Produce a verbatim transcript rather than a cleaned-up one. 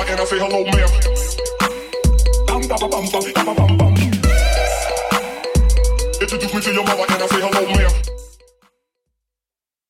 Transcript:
shower and I say hello, ma'am. Bum, bum, bum, bum, bum, bum, bum. Introduce me to your mother